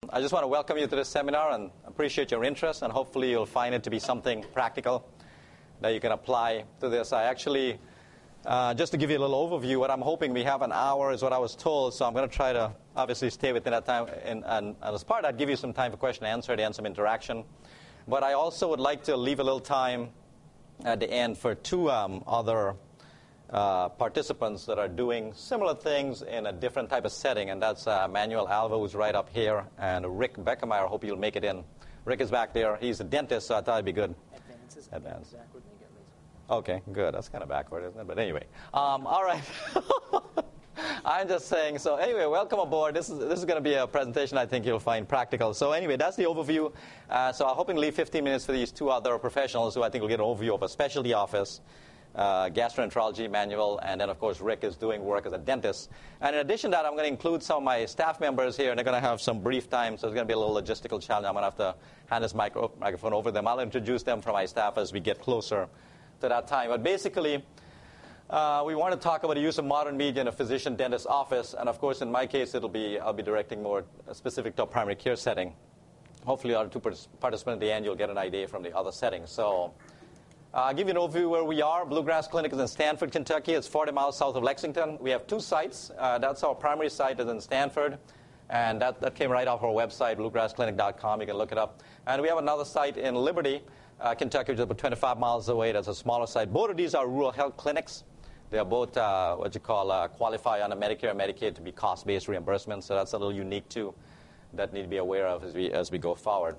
I just want to welcome you to this seminar and appreciate your interest, and hopefully you'll find it to be something practical that you can apply to this. I actually, just to give you a little overview, what I'm hoping we have an hour is what I was told, so I'm going to try to obviously stay within that time. And as part, I'd give you some time for question and answer, and some interaction. But I also would like to leave a little time at the end for two other participants that are doing similar things in a different type of setting, and that's Manuel Alva, who's right up here, and Rick Beckemeyer. I hope you'll make it in. Rick is back there. He's a dentist, so I thought it'd be good. Advance. Okay, good. That's kind of backward, isn't it? But anyway, all right. I'm just saying. So anyway, welcome aboard. This is going to be a presentation I think you'll find practical. So anyway, that's the overview. So I'm hoping to leave 15 minutes for these two other professionals who I think will get an overview of a specialty office. Gastroenterology, Manuel, and then, of course, Rick is doing work as a dentist. And in addition to that, I'm going to include some of my staff members here, and they're going to have some brief time, so it's going to be a little logistical challenge. I'm going to have to hand this microphone over to them. I'll introduce them from my staff as we get closer to that time. But basically, we want to talk about the use of modern media in a physician-dentist office. And, of course, in my case, I'll be directing more specific to a primary care setting. Hopefully, our two participants at the end, you'll get an idea from the other settings. So I'll give you an overview where we are. Bluegrass Clinic is in Stanford, Kentucky. It's 40 miles south of Lexington. We have two sites. That's our primary site is in Stanford. And that came right off our website, bluegrassclinic.com. You can look it up. And we have another site in Liberty, Kentucky, which is about 25 miles away. That's a smaller site. Both of these are rural health clinics. They are both qualify under Medicare and Medicaid to be cost-based reimbursement. So that's a little unique, too, that need to be aware of as we go forward.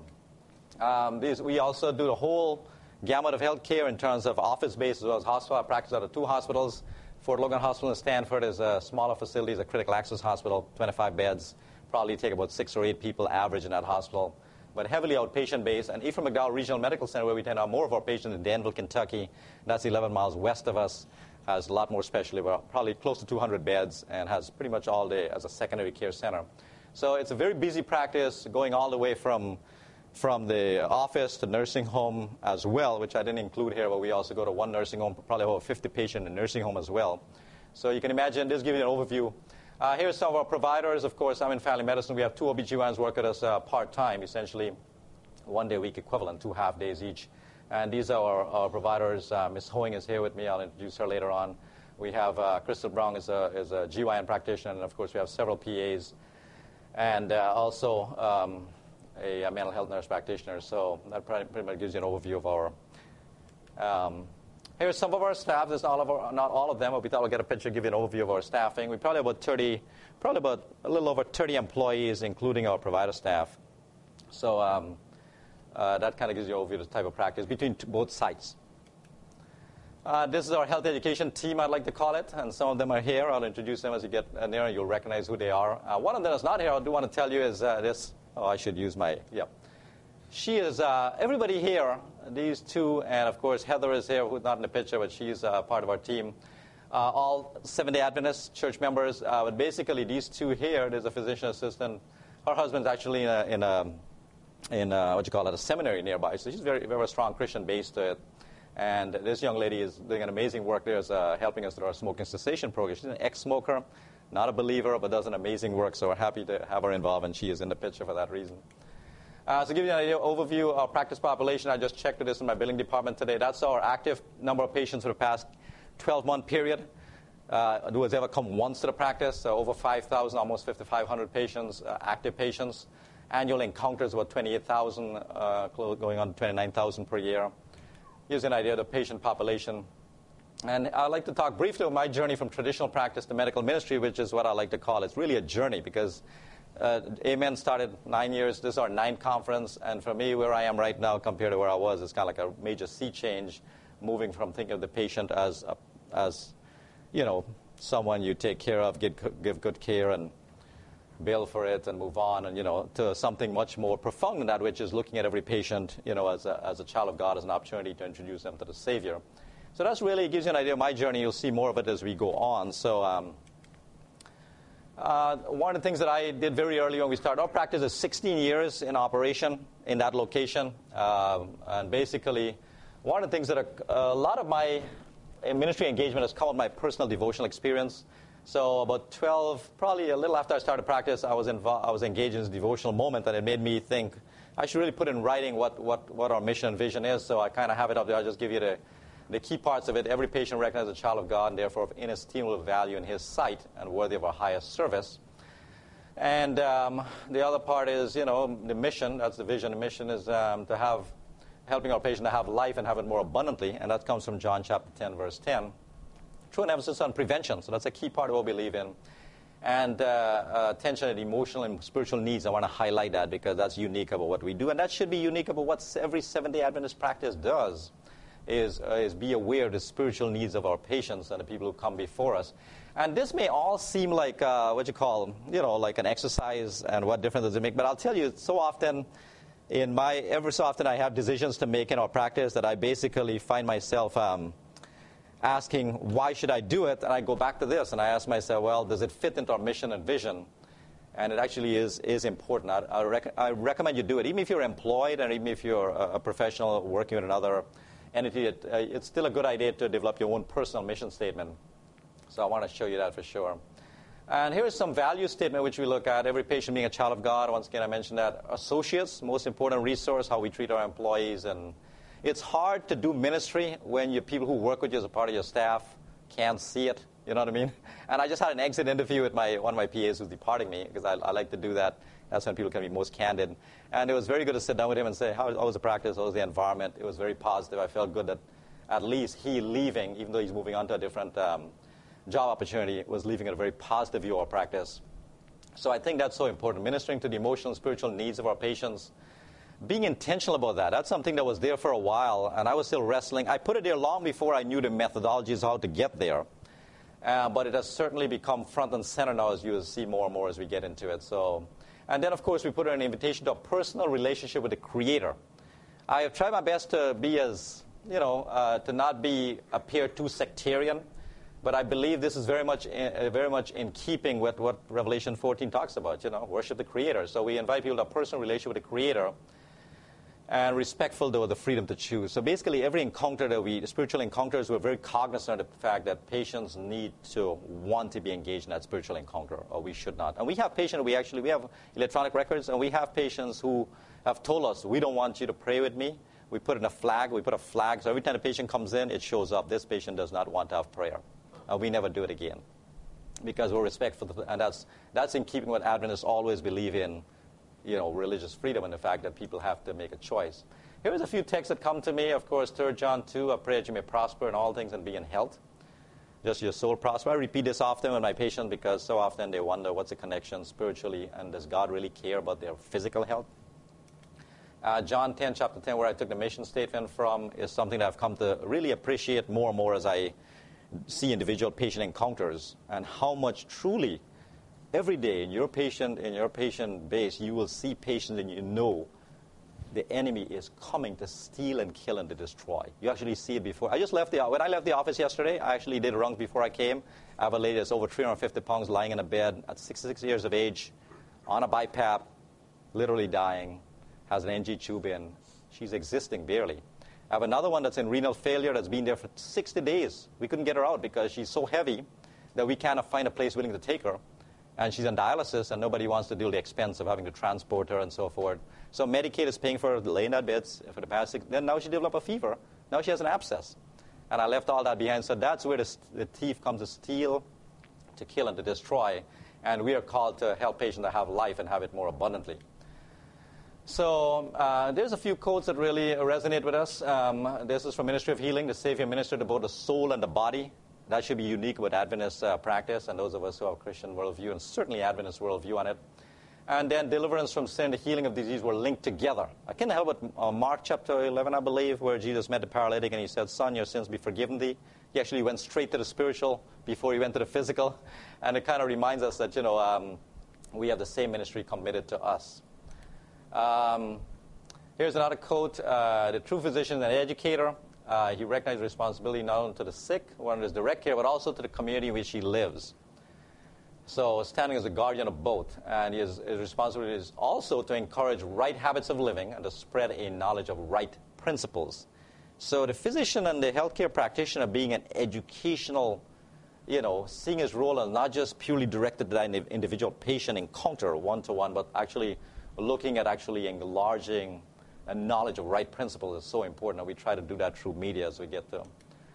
We also do the whole gamut of health care in terms of office-based as well as hospital. I practice out of two hospitals. Fort Logan Hospital in Stanford is a smaller facility. It's a critical access hospital, 25 beds. Probably take about 6 or 8 people average in that hospital, but heavily outpatient-based. And Ephraim McDowell Regional Medical Center, where we tend to have more of our patients in Danville, Kentucky, that's 11 miles west of us, has a lot more specialty. We're probably close to 200 beds and has pretty much all day as a secondary care center. So it's a very busy practice going all the way from the office to nursing home as well, which I didn't include here, but we also go to one nursing home, probably over 50 patients in a nursing home as well. So you can imagine, this gives you an overview. Here's some of our providers. Of course, I'm in family medicine. We have 2 OBGYNs work at us part-time, essentially 1 day a week equivalent, 2 half days each. And these are our providers. Ms. Hoing is here with me. I'll introduce her later on. We have Crystal Brown is a GYN practitioner, and of course we have several PAs. And also a mental health nurse practitioner. So that pretty much gives you an overview of our. Here's some of our staff. There's not all of them, but we thought we'd get a picture, give you an overview of our staffing. We probably about a little over 30 employees, including our provider staff. So that kind of gives you an overview of the type of practice between both sites. This is our health education team, I'd like to call it, and some of them are here. I'll introduce them as you get near, and you'll recognize who they are. One of them is not here. I do want to tell you is this. Oh, I should use my, yeah. She is, everybody here, these two, and of course Heather is here, who's not in the picture, but she's part of our team. All Seventh-day Adventist church members, but basically these two here, there's a physician assistant. Her husband's actually in a seminary nearby, so she's very, very strong Christian base to it. And this young lady is doing an amazing work there, helping us through our smoking cessation program. She's an ex-smoker, not a believer, but does an amazing work, so we're happy to have her involved, and she is in the picture for that reason. So to give you an idea, overview of our practice population, I just checked this in my billing department today. That's our active number of patients for the past 12-month period. Who has ever come once to the practice? So over 5,000, almost 5,500 patients, active patients. Annual encounters about 28,000, going on to 29,000 per year. Gives you an idea of the patient population. And I'd like to talk briefly about my journey from traditional practice to medical ministry, which is what I like to call. It's really a journey because Amen started 9 years. This is our 9th conference. And for me, where I am right now compared to where I was, it's kind of like a major sea change, moving from thinking of the patient as someone you take care of, give good care, and bill for it and move on, and to something much more profound than that, which is looking at every patient as a child of God, as an opportunity to introduce them to the Savior. So that's really gives you an idea of my journey. You'll see more of it as we go on. So one of the things that I did very early when we started our practice is 16 years in operation in that location, and basically one of the things that a lot of my ministry engagement has come with my personal devotional experience. So about 12, probably a little after I started practice, I was engaged in this devotional moment, and it made me think I should really put in writing what our mission and vision is. So I kind of have it up there. I'll just give you the key parts of it. Every patient recognized as a child of God and therefore of inestimable value in His sight and worthy of our highest service. And the other part is, the mission. That's the vision. The mission is helping our patient to have life and have it more abundantly. And that comes from John chapter 10, verse 10. True emphasis on prevention. So that's a key part of what we believe in. And attention to emotional and spiritual needs. I want to highlight that because that's unique about what we do. And that should be unique about what every Seventh-day Adventist practice does, is be aware of the spiritual needs of our patients and the people who come before us. And this may all seem like, like an exercise and what difference does it make. But I'll tell you, so often, every so often I have decisions to make in our practice that I basically find myself asking, why should I do it? And I go back to this, and I ask myself, well, does it fit into our mission and vision? And it actually is important. I recommend you do it. Even if you're employed and even if you're a professional working with another entity, it's still a good idea to develop your own personal mission statement. So I want to show you that for sure. And here is some value statement which we look at. Every patient being a child of God. Once again, I mentioned that. Associates, most important resource, how we treat our employees. And it's hard to do ministry when your people who work with you as a part of your staff can't see it. You know what I mean? And I just had an exit interview with one of my PAs who's departing me because I like to do that. That's when people can be most candid. And it was very good to sit down with him and say, how was the practice? How was the environment? It was very positive. I felt good that at least he leaving, even though he's moving on to a different job opportunity, was leaving a very positive view of our practice. So I think that's so important. Ministering to the emotional and spiritual needs of our patients. Being intentional about that. That's something that was there for a while, and I was still wrestling. I put it there long before I knew the methodologies how to get there. But it has certainly become front and center now, as you will see more and more as we get into it. And then, of course, we put an invitation to a personal relationship with the Creator. I have tried my best to be to not appear too sectarian, but I believe this is very much in keeping with what Revelation 14 talks about, worship the Creator. So we invite people to a personal relationship with the Creator, and respectful, though, of the freedom to choose. So basically, every encounter spiritual encounters, we're very cognizant of the fact that patients need to want to be engaged in that spiritual encounter, or we should not. And we have patients, we have electronic records, and we have patients who have told us, we don't want you to pray with me. We put a flag, so every time a patient comes in, it shows up. This patient does not want to have prayer. We never do it again, because we're respectful, and that's in keeping what Adventists always believe in, religious freedom and the fact that people have to make a choice. Here's a few texts that come to me. Of course, 3 John 2, I pray that you may prosper in all things and be in health. Just your soul prosper. I repeat this often with my patients because so often they wonder what's the connection spiritually, and does God really care about their physical health? John 10, chapter 10, where I took the mission statement from, is something that I've come to really appreciate more and more as I see individual patient encounters, and how much truly every day in your patient base, you will see patients and the enemy is coming to steal and kill and to destroy. You actually see it before. When I left the office yesterday, I actually did runs before I came. I have a lady that's over 350 pounds lying in a bed at 66 years of age on a BiPAP, literally dying, has an NG tube in. She's existing barely. I have another one that's in renal failure that's been there for 60 days. We couldn't get her out because she's so heavy that we cannot find a place willing to take her. And she's on dialysis, and nobody wants to deal the expense of having to transport her and so forth. So Medicaid is paying for her to lay in that bed for the past 6. Then now she developed a fever. Now she has an abscess. And I left all that behind. So that's where the thief comes to steal, to kill, and to destroy. And we are called to help patients to have life and have it more abundantly. So there's a few quotes that really resonate with us. This is from Ministry of Healing. The Savior ministered to both the soul and the body. That should be unique with Adventist practice and those of us who have Christian worldview, and certainly Adventist worldview on it. And then deliverance from sin, the healing of disease were linked together. I can't help but Mark chapter 11, I believe, where Jesus met the paralytic and he said, "Son, your sins be forgiven thee." He actually went straight to the spiritual before he went to the physical. And it kind of reminds us that, we have the same ministry committed to us. Here's another quote. The true physician and educator. He recognized responsibility not only to the sick, one of his direct care, but also to the community in which he lives. So standing as a guardian of both. And his responsibility is also to encourage right habits of living and to spread a knowledge of right principles. So the physician and the healthcare practitioner being an educational seeing his role as not just purely directed to that individual patient encounter one-to-one, but actually looking at actually enlarging a knowledge of right principles is so important, and we try to do that through media as we get there.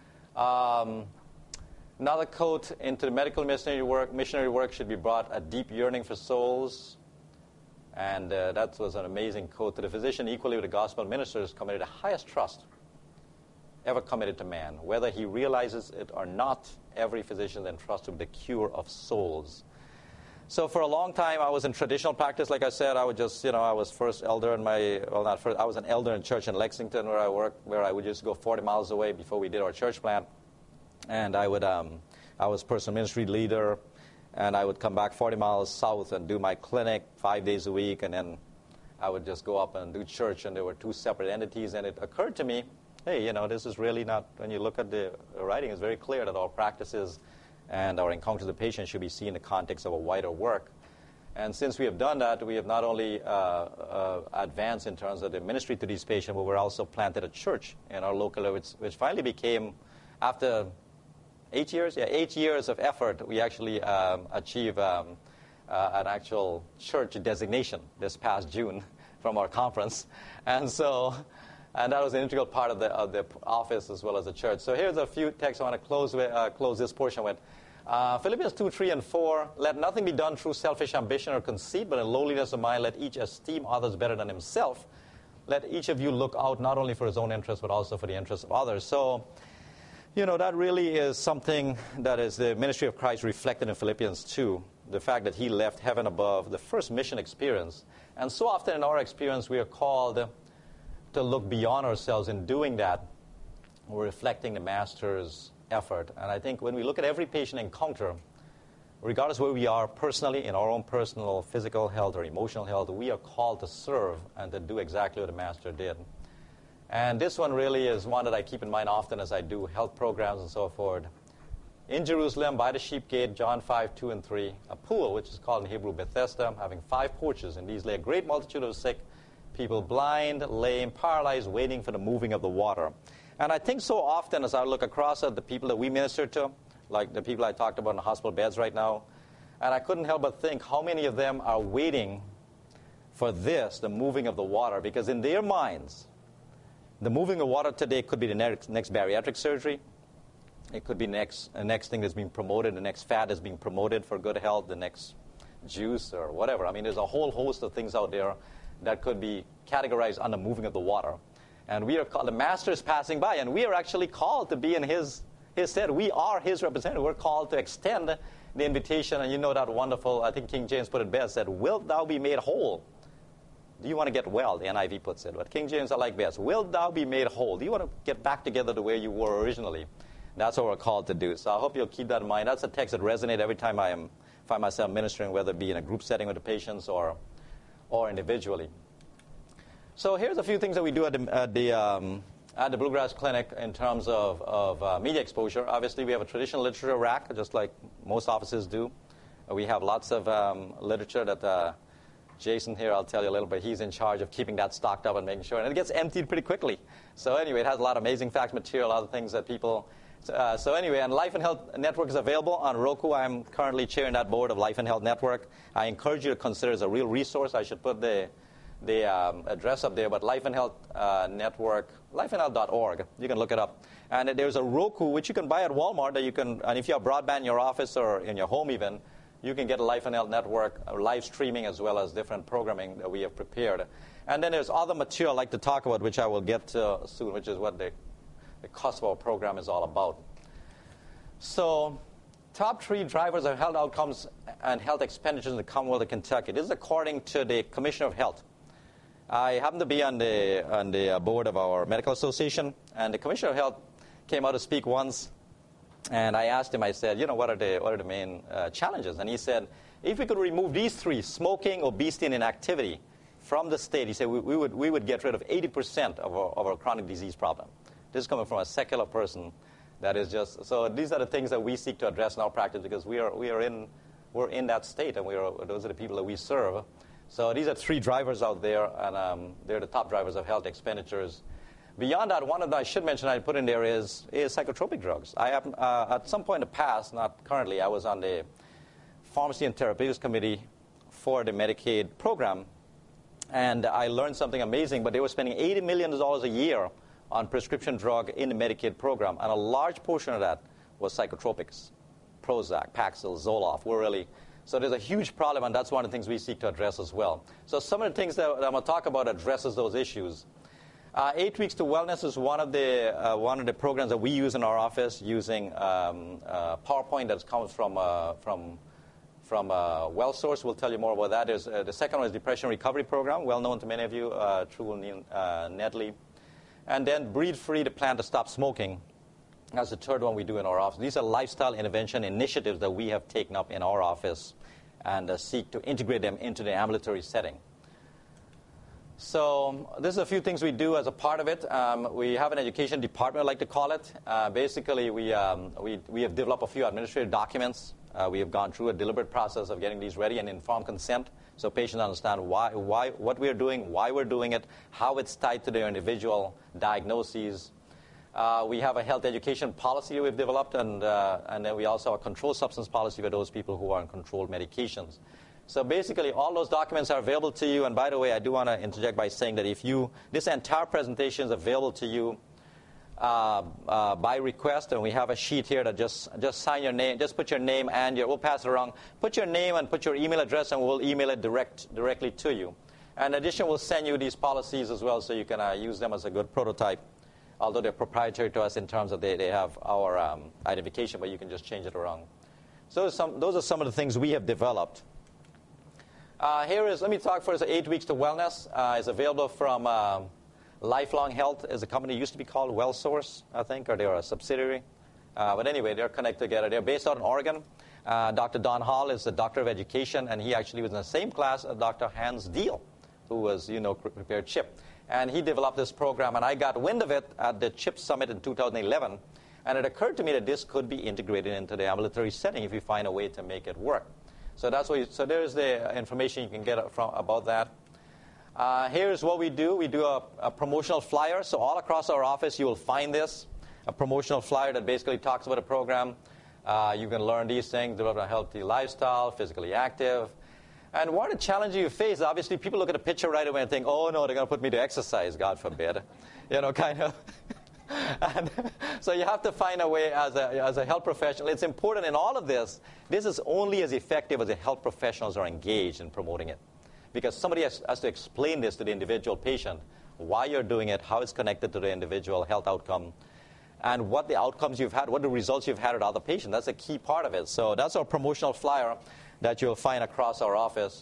Another quote: into the medical missionary work should be brought a deep yearning for souls. And that was an amazing quote. To the physician, equally with the gospel minister, is committed the highest trust ever committed to man. Whether he realizes it or not, every physician is entrusted with the cure of souls. So for a long time, I was in traditional practice. Like I said, I would just, I was first elder in I was an elder in church in Lexington where I worked, where I would just go 40 miles away before we did our church plant. And I was personal ministry leader, and I would come back 40 miles south and do my clinic 5 days a week, and then I would just go up and do church, and there were two separate entities. And it occurred to me, hey, this is really not, when you look at the writing, it's very clear that our practices and our encounter with the patient should be seen in the context of a wider work. And since we have done that, we have not only advanced in terms of the ministry to these patients, but we're also planted a church in our local area, which finally became, after 8 years? Yeah, 8 years of effort, we actually achieved an actual church designation this past June from our conference. And that was an integral part of the office as well as the church. So here's a few texts I want to close this portion with. Philippians 2, 3, and 4. Let nothing be done through selfish ambition or conceit, but in lowliness of mind, let each esteem others better than himself. Let each of you look out not only for his own interest, but also for the interests of others. So, that really is something that is the ministry of Christ reflected in Philippians 2. The fact that he left heaven above, the first mission experience. And so often in our experience, we are called to look beyond ourselves. In doing that, we're reflecting the Master's effort. And I think when we look at every patient encounter, regardless where we are personally, in our own personal physical health or emotional health, we are called to serve and to do exactly what the Master did. And this one really is one that I keep in mind often as I do health programs and so forth. In Jerusalem, by the sheep gate, John 5, 2 and 3, a pool, which is called in Hebrew Bethesda, having 5 porches. In these lay a great multitude of sick people, blind, lame, paralyzed, waiting for the moving of the water. And I think so often as I look across at the people that we minister to, like the people I talked about in the hospital beds right now, and I couldn't help but think how many of them are waiting for this, the moving of the water, because in their minds, the moving of water today could be the next bariatric surgery. It could be the next thing that's being promoted, the next fad is being promoted for good health, the next juice or whatever. I mean, there's a whole host of things out there that could be categorized under moving of the water. And we are called, the Master is passing by, and we are actually called to be in his stead. We are his representative. We're called to extend the invitation, and that wonderful, I think King James put it best, that wilt thou be made whole? Do you want to get well? The NIV puts it. But King James I like best. Wilt thou be made whole? Do you want to get back together the way you were originally? That's what we're called to do. So I hope you'll keep that in mind. That's a text that resonates every time I find myself ministering, whether it be in a group setting with the patients or individually. So here's a few things that we do at the Bluegrass Clinic in terms of media exposure. Obviously, we have a traditional literature rack, just like most offices do. We have lots of literature that Jason here, I'll tell you a little bit, he's in charge of keeping that stocked up and making sure. And it gets emptied pretty quickly. So anyway, it has a lot of amazing facts material, other things that people... So anyway, and Life and Health Network is available on Roku. I'm currently chairing that board of Life and Health Network. I encourage you to consider it as a real resource. I should put the address up there, but Life and Health Network, lifeandhealth.org. You can look it up. And there's a Roku, which you can buy at Walmart, that you can, and if you have broadband in your office or in your home even, you can get a Life and Health Network live streaming as well as different programming that we have prepared. And then there's other material I'd like to talk about, which I will get to soon, which is what the cost of our program is all about. So, top 3 drivers of health outcomes and health expenditures in the Commonwealth of Kentucky. This is according to the Commissioner of Health. I happen to be on the board of our medical association, and the Commissioner of Health came out to speak once, and I asked him, I said, what are the main challenges? And he said, if we could remove these 3, smoking, obesity, and inactivity, from the state, he said, we would get rid of 80% of our chronic disease problem. This is coming from a secular person. That is just, so these are the things that we seek to address in our practice, because we're in that state, and those are the people that we serve. So these are 3 drivers out there, and they're the top drivers of health expenditures. Beyond that, one of the I should mention I put in there is psychotropic drugs. I have, at some point in the past, not currently, I was on the Pharmacy and Therapeutics Committee for the Medicaid program, and I learned something amazing, but they were spending $80 million a year on prescription drug in the Medicaid program, and a large portion of that was psychotropics, Prozac, Paxil, Zoloft. So there's a huge problem, and that's one of the things we seek to address as well. So some of the things that I'm going to talk about addresses those issues. 8 Weeks to Wellness is one of the programs that we use in our office using PowerPoint that comes from WellSource. We'll tell you more about that. There's, the second one is Depression Recovery Program, well known to many of you, through Nedley. And then Breathe Free, the plan to stop smoking. That's the third one we do in our office. These are lifestyle intervention initiatives that we have taken up in our office and seek to integrate them into the ambulatory setting. So this is a few things we do as a part of it. We have an education department, I like to call it. Basically, we have developed a few administrative documents. We have gone through a deliberate process of getting these ready and informed consent, so patients understand what we are doing, why we're doing it, how it's tied to their individual diagnoses. We have a health education policy we've developed, and then we also have a controlled substance policy for those people who are on controlled medications. So basically, all those documents are available to you. And by the way, I do want to interject by saying that this entire presentation is available to you by request, and we have a sheet here that just sign your name, just put your name and we'll pass it around. Put your name and put your email address, and we'll email it directly to you. And in addition, we'll send you these policies as well, so you can use them as a good prototype. Although they're proprietary to us in terms of they have our identification, but you can just change it around. So those are some of the things we have developed. Let me talk first, 8 Weeks to Wellness. It's available from Lifelong Health, is a company used to be called WellSource, I think, or they're a subsidiary. But anyway, they're connected together. They're based out in Oregon. Dr. Don Hall is the doctor of education, and he actually was in the same class as Dr. Hans Deal, who was, prepared CHIP. And he developed this program, and I got wind of it at the CHIP Summit in 2011. And it occurred to me that this could be integrated into the ambulatory setting if you find a way to make it work. So so there's the information you can get about that. Here's what we do. We do a promotional flyer. So all across our office, you will find this, a promotional flyer that basically talks about a program. You can learn these things, develop a healthy lifestyle, physically active. And one of the challenges you face, obviously, people look at a picture right away and think, oh, no, they're going to put me to exercise, God forbid. Kind of. And so you have to find a way as a health professional. It's important in all of this. This is only as effective as the health professionals are engaged in promoting it. Because somebody has to explain this to the individual patient, why you're doing it, how it's connected to the individual health outcome, and what the outcomes you've had, what the results you've had with other patients. That's a key part of it. So that's our promotional flyer that you'll find across our office.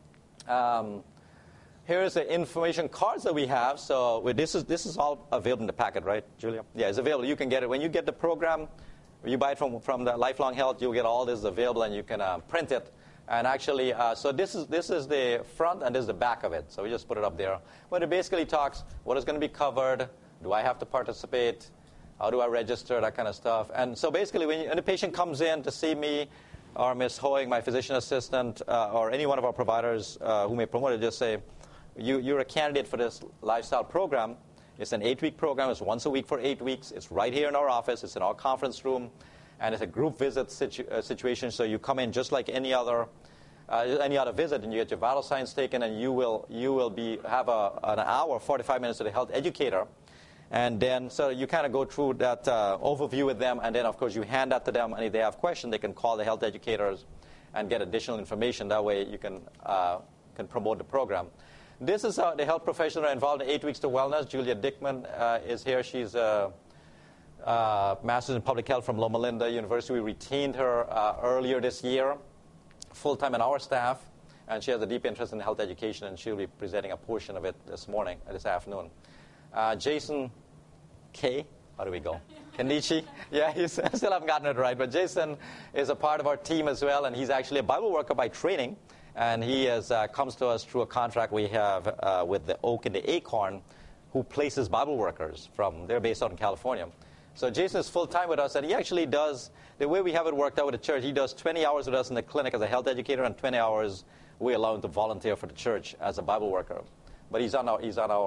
Here's the information cards that we have. So this is all available in the packet, right, Julia? Yeah, it's available. You can get it. When you get the program, you buy it from the Lifelong Health, you'll get all this available, and you can print it. And actually, so this is the front, and this is the back of it. So we just put it up there. But it basically talks what is going to be covered, do I have to participate, how do I register, that kind of stuff. And so basically, when the patient comes in to see me, or Ms. Hoing, my physician assistant, or any one of our providers who may promote it, just say, you're a candidate for this lifestyle program. It's an 8-week program. It's once a week for 8 weeks. It's right here in our office. It's in our conference room. And it's a group visit situation. So you come in just like any other visit, and you get your vital signs taken, and you will have an hour, 45 minutes with a health educator. And then, so you kind of go through that overview with them, and then, of course, you hand that to them, and if they have questions, they can call the health educators and get additional information. That way you can promote the program. This is how the health professionals are involved in 8 Weeks to Wellness. Julia Dickman is here. She's a master's in public health from Loma Linda University. We retained her earlier this year, full-time in our staff, and she has a deep interest in health education, and she'll be presenting a portion of it this afternoon. Jason K. How do we go? Kenichi? Yeah, I still haven't gotten it right. But Jason is a part of our team as well, and he's actually a Bible worker by training. And he comes to us through a contract we have with the Oak and the Acorn, who places Bible workers they're based out in California. So Jason is full-time with us, and he actually does, the way we have it worked out with the church, he does 20 hours with us in the clinic as a health educator, and 20 hours we allow him to volunteer for the church as a Bible worker. But he's on our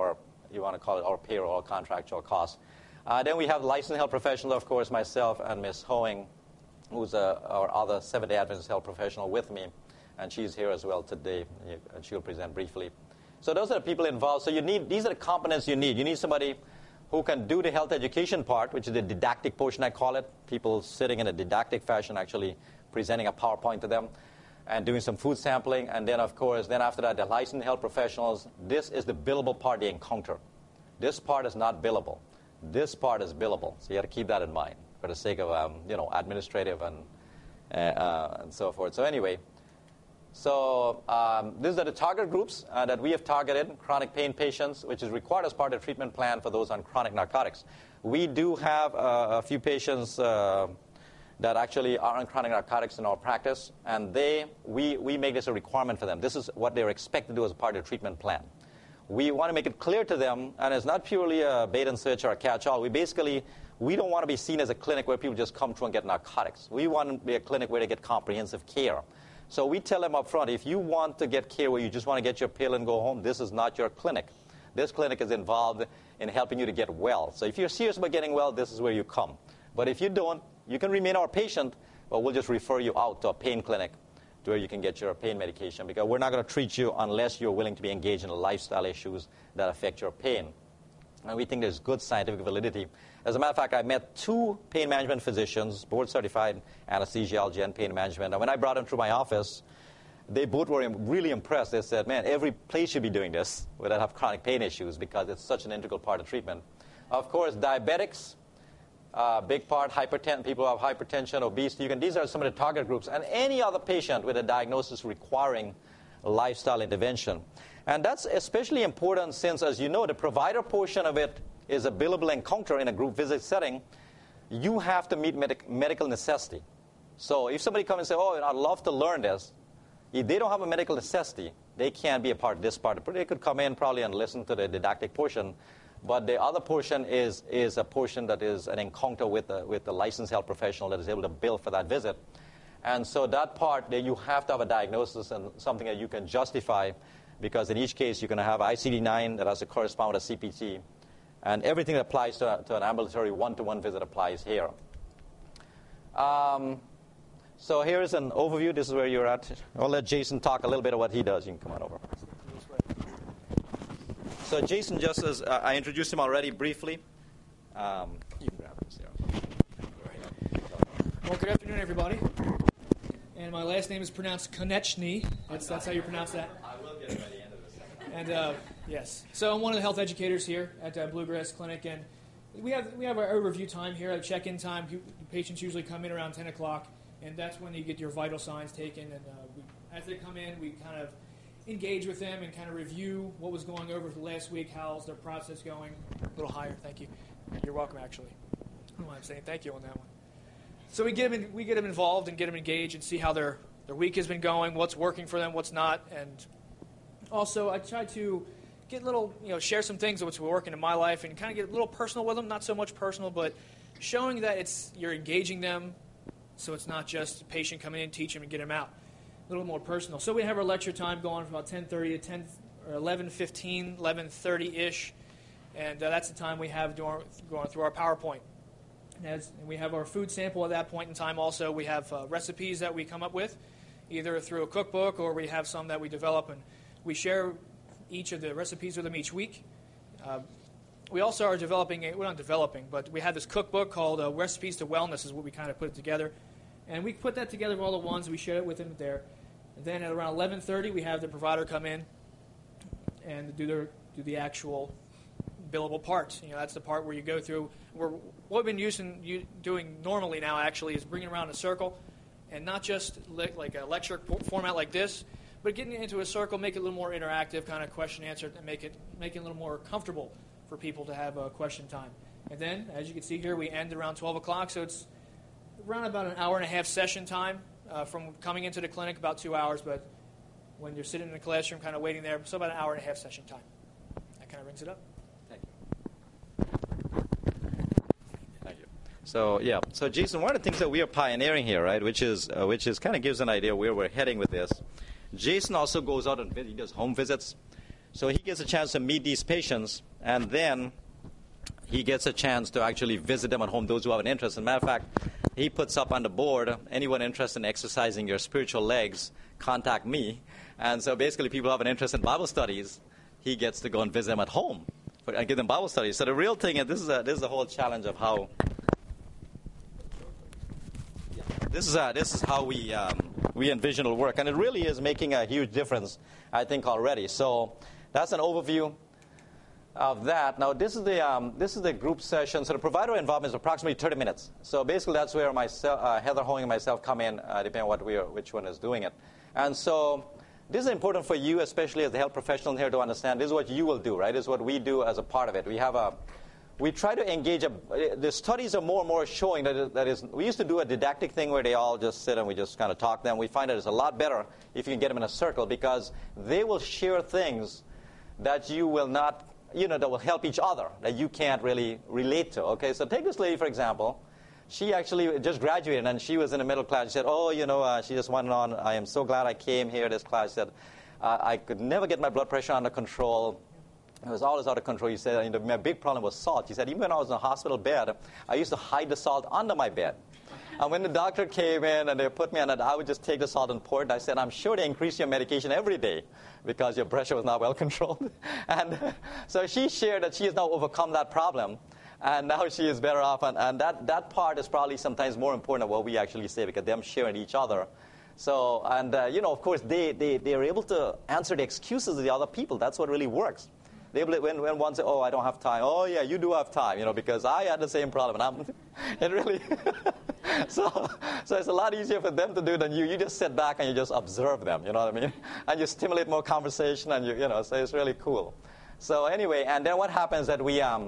you want to call it, or payroll or contractual costs. Then we have licensed health professionals, of course, myself and Ms. Hoeing, who's our other Seventh-day Adventist health professional with me, and she's here as well today, and she'll present briefly. So those are the people involved. So these are the components you need. You need somebody who can do the health education part, which is the didactic portion, I call it. People sitting in a didactic fashion, actually presenting a PowerPoint to them and doing some food sampling. And then, of course, then after that, the licensed health professionals. This is the billable part they encounter. This part is not billable. This part is billable. So you have to keep that in mind for the sake of administrative and so forth. So anyway, so these are the target groups that we have targeted: chronic pain patients, which is required as part of the treatment plan for those on chronic narcotics. We do have a few patients that actually are on chronic narcotics in our practice, and we make this a requirement for them. This is what they're expected to do as part of the treatment plan. We want to make it clear to them, and it's not purely a bait and switch or a catch-all. We don't want to be seen as a clinic where people just come through and get narcotics. We want to be a clinic where they get comprehensive care. So we tell them up front, if you want to get care where you just want to get your pill and go home, this is not your clinic. This clinic is involved in helping you to get well. So if you're serious about getting well, this is where you come. But if you don't, you can remain our patient, but we'll just refer you out to a pain clinic to where you can get your pain medication, because we're not going to treat you unless you're willing to be engaged in the lifestyle issues that affect your pain. And we think there's good scientific validity. As a matter of fact, I met 2 pain management physicians, board-certified anesthesiology and pain management. And when I brought them through my office, they both were really impressed. They said, man, every place should be doing this where they have chronic pain issues, because it's such an integral part of treatment. Of course, diabetics, big part, people who have hypertension, obesity. These are some of the target groups. And any other patient with a diagnosis requiring lifestyle intervention. And that's especially important since, as you know, the provider portion of it is a billable encounter in a group visit setting. You have to meet medical necessity. So if somebody comes and says, oh, I'd love to learn this, if they don't have a medical necessity, they can't be a part of this part. They could come in probably and listen to the didactic portion. But the other portion is a portion that is an encounter with the licensed health professional that is able to bill for that visit. And so that part, then you have to have a diagnosis and something that you can justify, because in each case you're going to have ICD-9 that has to correspond with a CPT. And everything that applies to an ambulatory one-to-one visit applies here. So here is an overview. This is where you're at. I'll let Jason talk a little bit of what he does. You can come on over. So Jason, just as I introduced him already briefly. You can grab this there. Well, good afternoon, everybody. And my last name is pronounced Konechny. That's how you pronounce that. I will get it by the end of this. And yes, so I'm one of the health educators here at Bluegrass Clinic, and we have our overview time here, a check-in time. Patients usually come in around 10 o'clock, and that's when you get your vital signs taken. And as they come in, we kind of engage with them and kind of review what was going over for the last week. How's their process going? A little higher, thank you. You're welcome, actually. I don't know why I'm saying thank you on that one. So we get them involved and get them engaged and see how their week has been going, what's working for them, what's not. And also I try to get share some things which were working in my life and kind of get a little personal with them, not so much personal, but showing that you're engaging them, so it's not just a patient coming in, teach them, and get them out. A little more personal. So we have our lecture time going from about 10:30 to 11:15, 11:30-ish, and that's the time we have going through our PowerPoint. And we have our food sample at that point in time also. We have recipes that we come up with, either through a cookbook or we have some that we develop, and we share each of the recipes with them each week. We also are we're not developing, but we have this cookbook called Recipes to Wellness is what we kind of put it together. And we put that together with all the ones, we share it with them there. And then at around 11:30, we have the provider come in and do the actual billable part. That's the part where you go through. What we've been doing normally now actually is bringing around a circle, and not just like a lecture format like this, but getting into a circle, make it a little more interactive, kind of question answer, and make it a little more comfortable for people to have a question time. And then, as you can see here, we end around 12 o'clock, so it's around about an hour and a half session time from coming into the clinic, about 2 hours, but when you're sitting in the classroom kind of waiting there, so about an hour and a half session time. That kind of brings it up. So Jason, one of the things that we are pioneering here, right, which is kind of gives an idea where we're heading with this. Jason also goes out and he does home visits. So he gets a chance to meet these patients, and then he gets a chance to actually visit them at home, those who have an interest. As a matter of fact, he puts up on the board, anyone interested in exercising your spiritual legs, contact me. And so basically people who have an interest in Bible studies, he gets to go and visit them at home and give them Bible studies. So the real thing, and this is the whole challenge of how, this is how we envision it'll work. And it really is making a huge difference, I think, already. So that's an overview of that. Now, this is the group session. So the provider involvement is approximately 30 minutes. So basically, that's where Heather Hoeing and myself come in, depending on which one is doing it. And so this is important for you, especially as the health professional here, to understand. This is what you will do, right? This is what we do as a part of it. We try to engage. The studies are more and more showing that we used to do a didactic thing where they all just sit and we just kind of talk to them. We find that it's a lot better if you can get them in a circle, because they will share things that you will not, that will help each other, that you can't really relate to. Okay, so take this lady, for example. She actually just graduated, and she was in the middle class. She said, she just went on, I am so glad I came here to this class. She said, I could never get my blood pressure under control. It was always out of control. He said, my big problem was salt. He said, even when I was in a hospital bed, I used to hide the salt under my bed. And when the doctor came in and they put me on it, I would just take the salt and pour it. I said, I'm sure they increase your medication every day because your pressure was not well controlled. And so she shared that she has now overcome that problem. And now she is better off. And that part is probably sometimes more important than what we actually say, because them sharing each other. So, and, of course, they are able to answer the excuses of the other people. That's what really works. When one says, I don't have time. Oh, yeah, you do have time, because I had the same problem. And it really, so it's a lot easier for them to do than you. You just sit back and you just observe them, you know what I mean? And you stimulate more conversation, and so it's really cool. So anyway, and then what happens that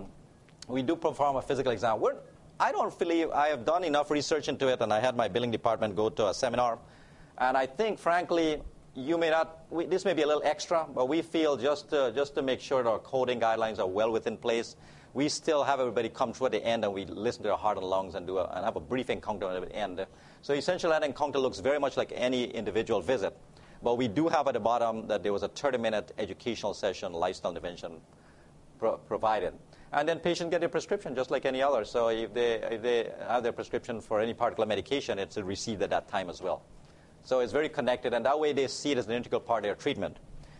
we do perform a physical exam. I don't believe I have done enough research into it, and I had my billing department go to a seminar. And I think, frankly, you may not, this may be a little extra, but we feel just to make sure that our coding guidelines are well within place, we still have everybody come through at the end, and we listen to their heart and lungs and have a brief encounter at the end. So essentially, that encounter looks very much like any individual visit. But we do have at the bottom that there was a 30-minute educational session, lifestyle intervention provided. And then patients get their prescription just like any other. So if they have their prescription for any particular medication, it's received at that time as well. So it's very connected, and that way they see it as an integral part of their treatment.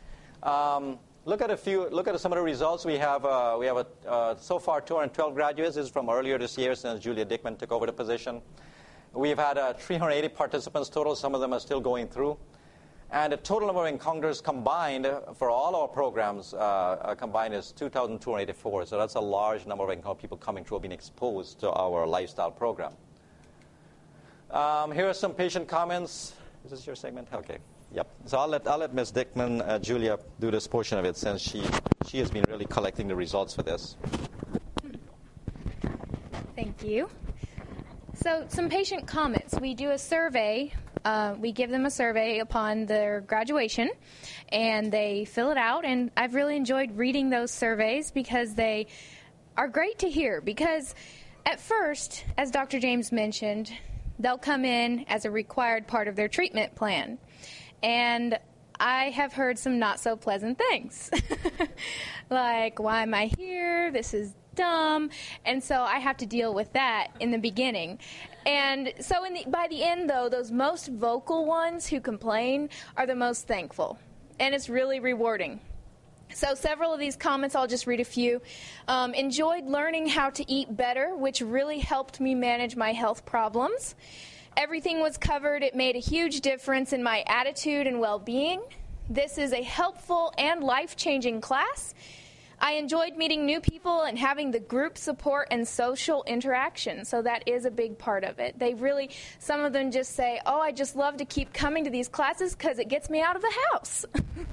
Look at some of the results. We have so far 212 graduates. This is from earlier this year, since Julia Dickman took over the position. We've had 380 participants total. Some of them are still going through. And the total number of encounters combined for all our programs combined is 2,284. So that's a large number of people coming through, being exposed to our lifestyle program. Here are some patient comments. Is this your segment? Okay. Yep. So I'll let Ms. Dickman, Julia, do this portion of it, since she has been really collecting the results for this. Thank you. So some patient comments. We do a survey. We give them a survey upon their graduation, and they fill it out. And I've really enjoyed reading those surveys because they are great to hear. Because at first, as Dr. James mentioned, they'll come in as a required part of their treatment plan. And I have heard some not so pleasant things. Like, why am I here? This is dumb. And so I have to deal with that in the beginning. And so by the end, though, those most vocal ones who complain are the most thankful. And it's really rewarding. So several of these comments, I'll just read a few. Enjoyed learning how to eat better, which really helped me manage my health problems. Everything was covered. It made a huge difference in my attitude and well-being. This is a helpful and life-changing class. I enjoyed meeting new people and having the group support and social interaction. So that is a big part of it. Some of them just say, I just love to keep coming to these classes because it gets me out of the house.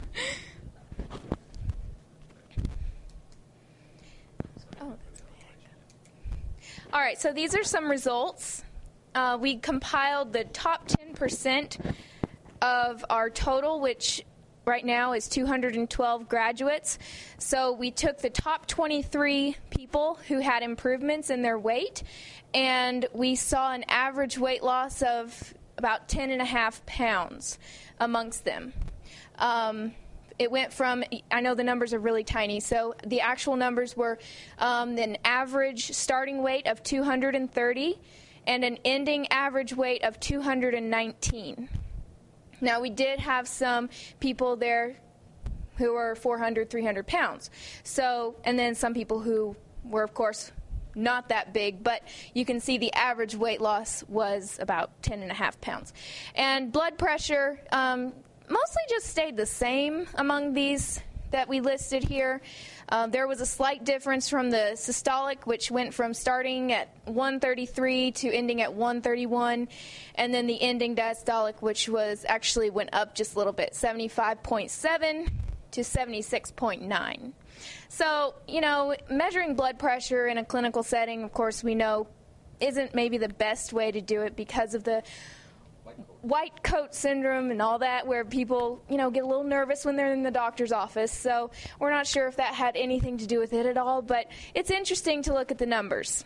All right, so these are some results. We compiled the top 10% of our total, which right now is 212 graduates. So we took the top 23 people who had improvements in their weight, and we saw an average weight loss of about 10.5 pounds amongst them. it went from, I know the numbers are really tiny, so the actual numbers were an average starting weight of 230 and an ending average weight of 219. Now, we did have some people there who were 400, 300 pounds. So, and then some people who were, of course, not that big, but you can see the average weight loss was about 10.5 pounds. And blood pressure mostly just stayed the same among these that we listed here. There was a slight difference from the systolic, which went from starting at 133 to ending at 131, and then the ending diastolic, which was actually went up just a little bit, 75.7 to 76.9. So, you know, measuring blood pressure in a clinical setting, of course, we know isn't maybe the best way to do it because of the white coat syndrome and all that, where people, you know, get a little nervous when they're in the doctor's office. So we're not sure if that had anything to do with it at all, but it's interesting to look at the numbers.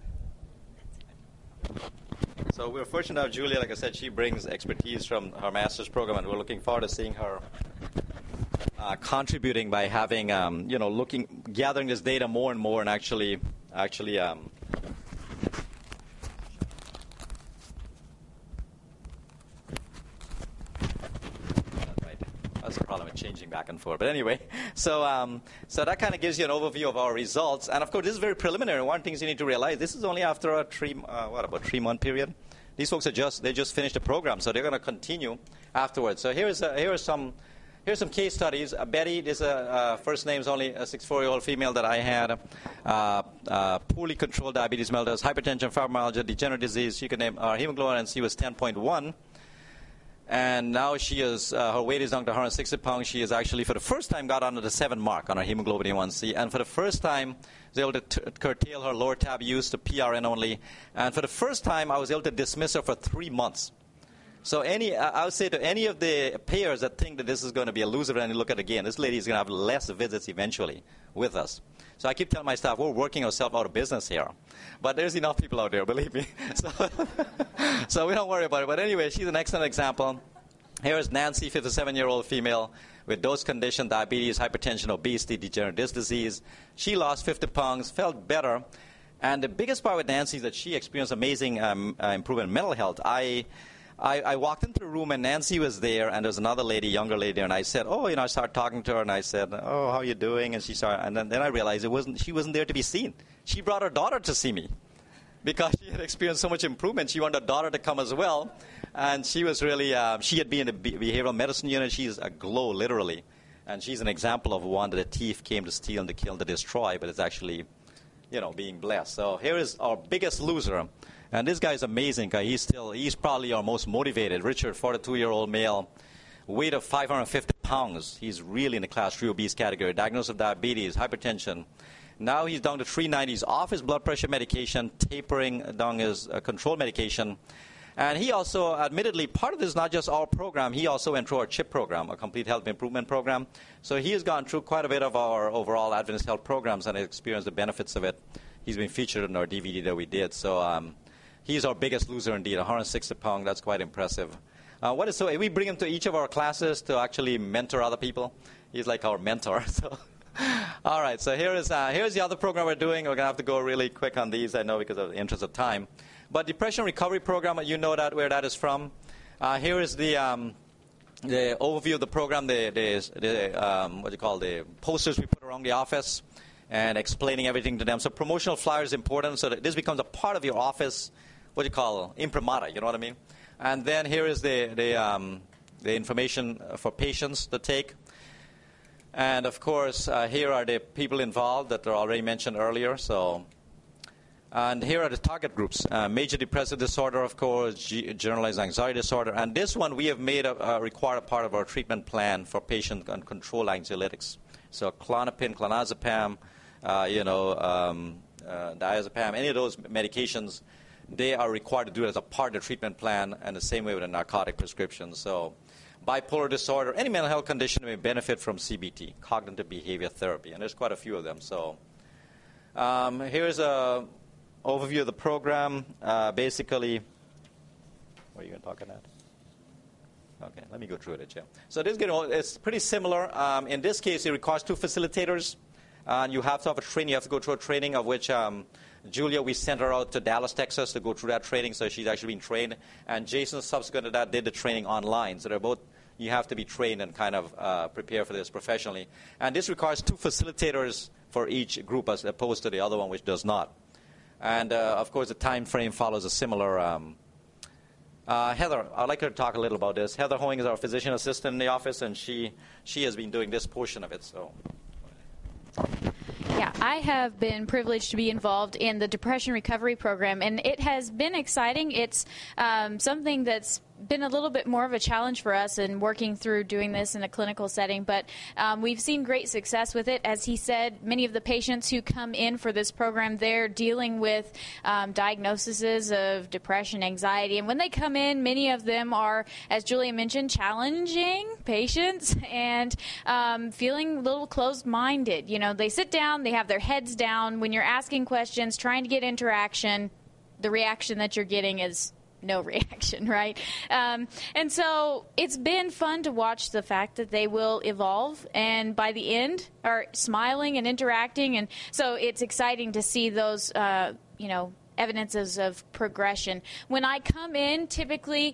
So we're fortunate to have Julia. Like I said, she brings expertise from her master's program, and we're looking forward to seeing her contributing by having, gathering this data more and more, and actually. That's the problem with changing back and forth. But anyway, so that kind of gives you an overview of our results. And of course, this is very preliminary. One of the things you need to realize, this is only after a 3-month period. These folks they just finished the program, so they're going to continue afterwards. So here's some case studies. Betty, this first name is only a 64-year-old female that I had. Poorly controlled diabetes mellitus, hypertension, fibromyalgia, degenerative disease. She could name her hemoglobin A1C was 10.1. And now she is, her weight is down to 160 pounds. She has actually, for the first time, got under the 7 mark on her hemoglobin A1C. And for the first time, was able to curtail her lower tab use to PRN only. And for the first time, I was able to dismiss her for 3 months. So I would say to any of the payers that think that this is going to be elusive, and look at it again, this lady is going to have less visits eventually with us. So I keep telling my staff, we're working ourselves out of business here. But there's enough people out there, believe me. So we don't worry about it. But anyway, she's an excellent example. Here is Nancy, 57-year-old female with those conditions, diabetes, hypertension, obesity, degenerative disc disease. She lost 50 pounds, felt better. And the biggest part with Nancy is that she experienced amazing improvement in mental health. I walked into the room, and Nancy was there, and there was another lady, younger lady there, and I said, I started talking to her, and I said, how are you doing? And she started, and then I realized she wasn't there to be seen. She brought her daughter to see me because she had experienced so much improvement. She wanted her daughter to come as well, and she was really, she had been in the behavioral medicine unit. She's aglow, literally, and she's an example of one that a thief came to steal and to kill and to destroy, but it's actually, being blessed. So here is our biggest loser. And this guy is amazing. He's probably our most motivated. Richard, 42-year-old male, weight of 550 pounds. He's really in the class 3 obese category. Diagnosis of diabetes, hypertension. Now he's down to 390. He's off his blood pressure medication, tapering down his control medication. And he also, admittedly, part of this is not just our program. He also went through our CHIP program, a complete health improvement program. So he has gone through quite a bit of our overall Adventist health programs and experienced the benefits of it. He's been featured in our DVD that we did. So he's our biggest loser indeed, 160 pounds. That's quite impressive. We bring him to each of our classes to actually mentor other people. He's like our mentor. So, all right, so here's the other program we're doing. We're going to have to go really quick on these, I know, because of the interest of time. But Depression Recovery Program, you know that where that is from. Here is the overview of the program, the posters we put around the office and explaining everything to them. So promotional flyer is important so that this becomes a part of your office, imprimatur, you know what I mean? And then here is the information for patients to take. And, of course, here are the people involved that are already mentioned earlier. And here are the target groups. Major depressive disorder, of course, generalized anxiety disorder. And this one we have made a required part of our treatment plan for patient and control anxiolytics. So Klonopin, clonazepam, diazepam, any of those medications, they are required to do it as a part of the treatment plan, and the same way with a narcotic prescription. So bipolar disorder, any mental health condition may benefit from CBT, cognitive behavior therapy, and there's quite a few of them. So here's a overview of the program. Basically, what are you going to talk about? Okay, let me go through it, Jim. So this it's pretty similar. In this case, it requires 2 facilitators. You have to have a training. You have to go through a training of which Julia, we sent her out to Dallas, Texas to go through that training, so she's actually been trained. And Jason, subsequent to that, did the training online. So they're both, you have to be trained and kind of prepare for this professionally. And this requires 2 facilitators for each group as opposed to the other one, which does not. And, of course, the time frame follows a similar Heather, I'd like her to talk a little about this. Heather Hoeing is our physician assistant in the office, and she has been doing this portion of it. So. Yeah, I have been privileged to be involved in the Depression Recovery Program, and it has been exciting. It's something that's been a little bit more of a challenge for us in working through doing this in a clinical setting, but we've seen great success with it. As he said, many of the patients who come in for this program, they're dealing with diagnoses of depression, anxiety, and when they come in, many of them are, as Julia mentioned, challenging patients and feeling a little closed-minded. You know, they sit down, they have their heads down. When you're asking questions, trying to get interaction, the reaction that you're getting is no reaction, right? And so it's been fun to watch the fact that they will evolve, and by the end are smiling and interacting, and so it's exciting to see those, evidences of progression. When I come in, typically,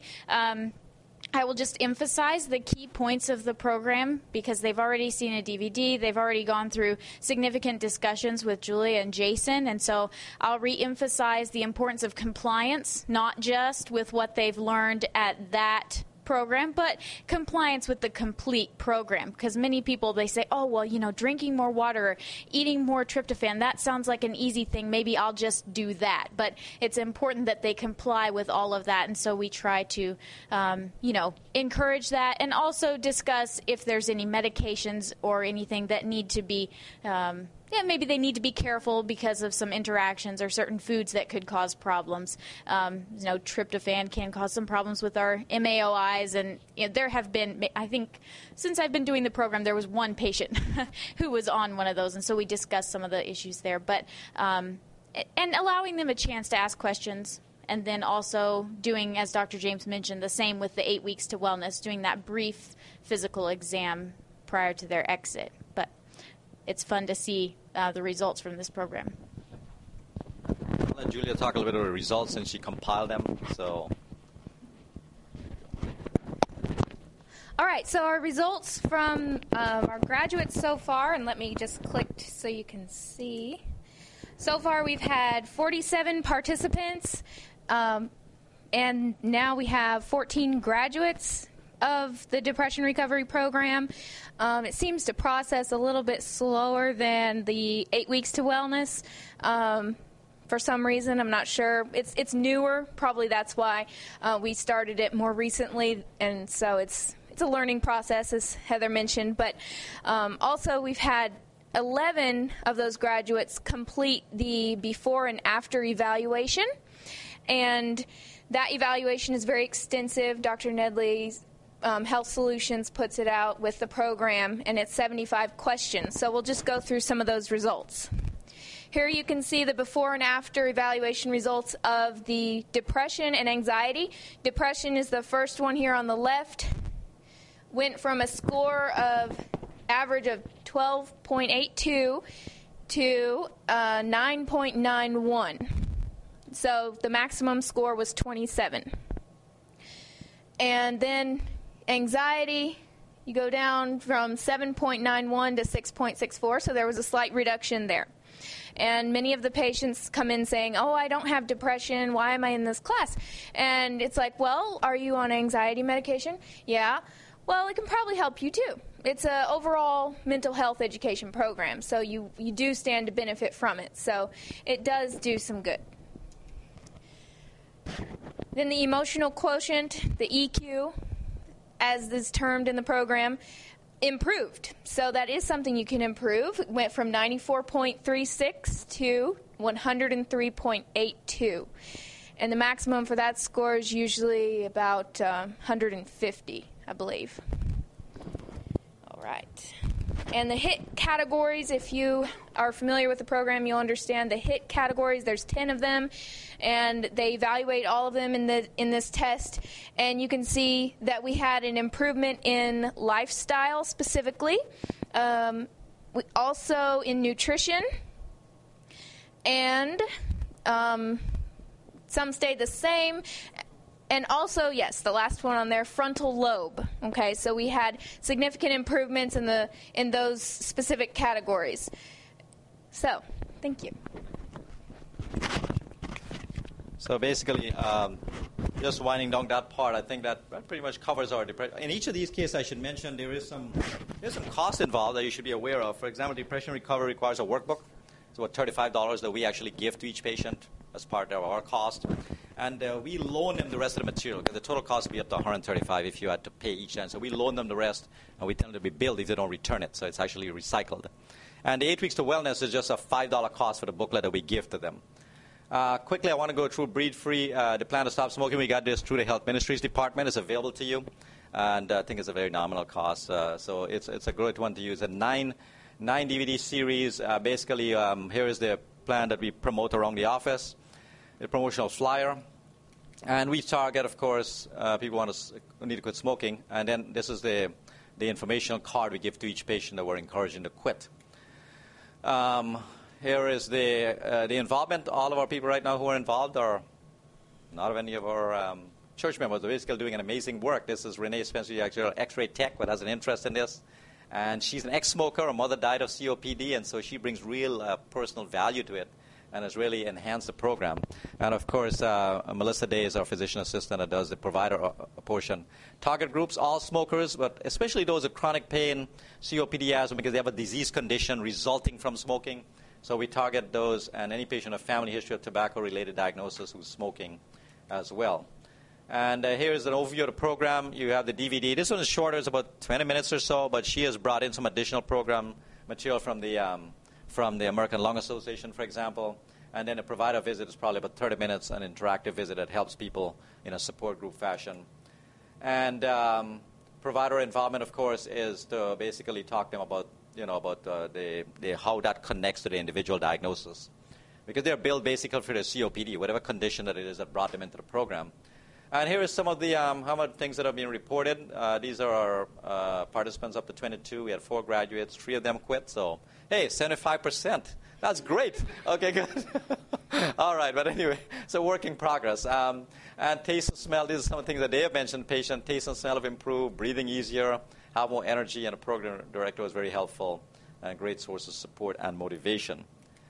I will just emphasize the key points of the program because they've already seen a DVD. They've already gone through significant discussions with Julia and Jason. And so I'll re-emphasize the importance of compliance, not just with what they've learned at that program, but compliance with the complete program. Because many people, they say, oh, well, drinking more water, or eating more tryptophan, that sounds like an easy thing. Maybe I'll just do that. But it's important that they comply with all of that. And so we try to, encourage that and also discuss if there's any medications or anything that need to be maybe they need to be careful because of some interactions or certain foods that could cause problems. Tryptophan can cause some problems with our MAOIs, and there have been, I think, since I've been doing the program, there was one patient who was on one of those, and so we discussed some of the issues there. But and allowing them a chance to ask questions, and then also doing, as Dr. James mentioned, the same with the 8 weeks to wellness, doing that brief physical exam prior to their exit. But it's fun to see the results from this program. I'll let Julia talk a little bit about the results since she compiled them. So. All right, so our results from our graduates so far, and let me just click so you can see. So far we've had 47 participants, and now we have 14 graduates of the Depression Recovery Program. It seems to process a little bit slower than the 8 weeks to wellness. For some reason, I'm not sure. It's newer. Probably that's why we started it more recently, and so it's a learning process, as Heather mentioned. But also, we've had 11 of those graduates complete the before and after evaluation, and that evaluation is very extensive. Dr. Nedley's Health Solutions puts it out with the program, and it's 75 questions. So we'll just go through some of those results. Here you can see the before and after evaluation results of the depression and anxiety. Depression is the first one here on the left. Went from a score of average of 12.82 to 9.91. So the maximum score was 27. And then anxiety, you go down from 7.91 to 6.64, so there was a slight reduction there. And many of the patients come in saying, oh, I don't have depression, why am I in this class? And it's like, well, are you on anxiety medication? Yeah. Well, it can probably help you too. It's an overall mental health education program, so you do stand to benefit from it. So it does do some good. Then the emotional quotient, the EQ, as is termed in the program, improved. So that is something you can improve. It went from 94.36 to 103.82. And the maximum for that score is usually about 150, I believe. All right. And the HIT categories, if you are familiar with the program, you'll understand the HIT categories. There's 10 of them, and they evaluate all of them in this test. And you can see that we had an improvement in lifestyle specifically, we also in nutrition, and some stayed the same. And also, yes, the last one on there, frontal lobe. Okay, so we had significant improvements in those specific categories. So, thank you. So basically, just winding down that part, I think that pretty much covers our depression. In each of these cases, I should mention there's some cost involved that you should be aware of. For example, depression recovery requires a workbook. It's about $35 that we actually give to each patient as part of our cost. And we loan them the rest of the material, because the total cost would be up to $135 if you had to pay each time. So we loan them the rest, and we tell them to be billed if they don't return it. So it's actually recycled. And the 8 Weeks to Wellness is just a $5 cost for the booklet that we give to them. Quickly, I want to go through Breathe Free, the plan to stop smoking. We got this through the Health Ministries Department. It's available to you, and I think it's a very nominal cost. So it's a great one to use. A nine DVD series. Basically, here is the plan that we promote around the office. A promotional flyer, and we target, of course, people who need to quit smoking, and then this is the informational card we give to each patient that we're encouraging to quit. Here is the involvement. All of our people right now who are involved are not of any of our church members. They're basically doing an amazing work. This is Renee Spencer, actually X-ray tech, but has an interest in this. And she's an ex-smoker. Her mother died of COPD, and so she brings real personal value to it, and has really enhanced the program. And, of course, Melissa Day is our physician assistant that does the provider portion. Target groups, all smokers, but especially those with chronic pain, COPD, asthma, because they have a disease condition resulting from smoking. So we target those, and any patient with a family history of tobacco-related diagnosis who's smoking as well. And here's an overview of the program. You have the DVD. This one is shorter. It's about 20 minutes or so, but she has brought in some additional program material from the American Lung Association, for example. And then a provider visit is probably about 30 minutes, an interactive visit that helps people in a support group fashion. And provider involvement, of course, is to basically talk to them about, how that connects to the individual diagnosis. Because they're billed basically for their COPD, whatever condition that it is that brought them into the program. And here is some of the things that have been reported. These are our participants up to 22. We had 4 graduates. 3 of them quit. So, hey, 75%. That's great. Okay, good. All right, but anyway, so work in progress. And taste and smell, these are some of the things that they have mentioned. Patient taste and smell have improved, breathing easier, have more energy, and the program director was very helpful, and a great source of support and motivation.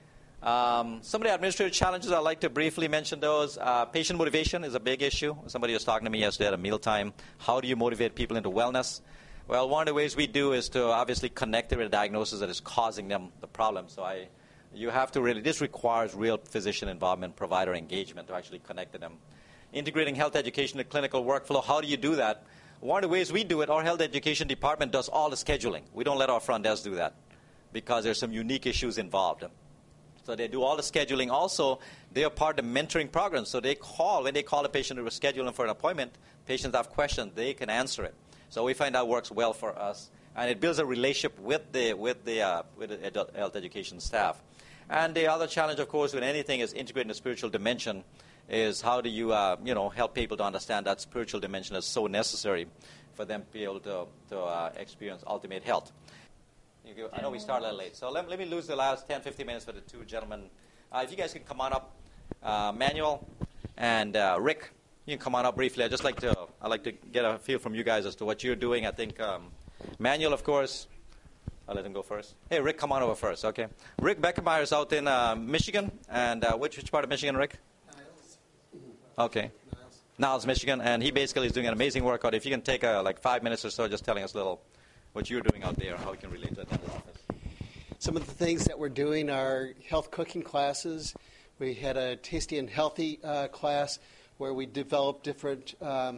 Some of the administrative challenges, I'd like to briefly mention those. Patient motivation is a big issue. Somebody was talking to me yesterday at a mealtime. How do you motivate people into wellness? Well, one of the ways we do is to obviously connect them with a diagnosis that is causing them the problem. So you have to really, this requires real physician involvement, provider engagement to actually connect to them. Integrating health education into clinical workflow, how do you do that? One of the ways we do it, our health education department does all the scheduling. We don't let our front desk do that because there's some unique issues involved. So they do all the scheduling. Also, they are part of the mentoring program. So when they call a patient to schedule them for an appointment, patients have questions, they can answer it. So we find that works well for us. And it builds a relationship with the adult health education staff. And the other challenge, of course, with anything is integrating the spiritual dimension is how do you, help people to understand that spiritual dimension is so necessary for them to be able to experience ultimate health. I know we started a little late, so let me lose the last 10, 15 minutes for the 2 gentlemen. If you guys can come on up, Manuel and Rick, you can come on up briefly. I'd like to get a feel from you guys as to what you're doing. I think Manuel, of course, I'll let him go first. Hey, Rick, come on over first, okay? Rick Beckemeyer is out in Michigan, and which part of Michigan, Rick? Niles. Okay. Niles, Michigan, and he basically is doing an amazing workout. If you can take 5 minutes or so, just telling us a little what you're doing out there, how you can relate to that in the office. Some of the things that we're doing are health cooking classes. We had a Tasty and Healthy class where we developed different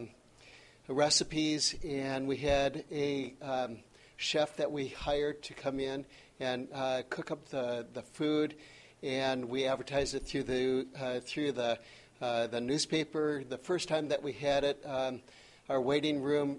recipes, and we had a chef that we hired to come in and cook up the food, and we advertised it through the newspaper. The first time that we had it, our waiting room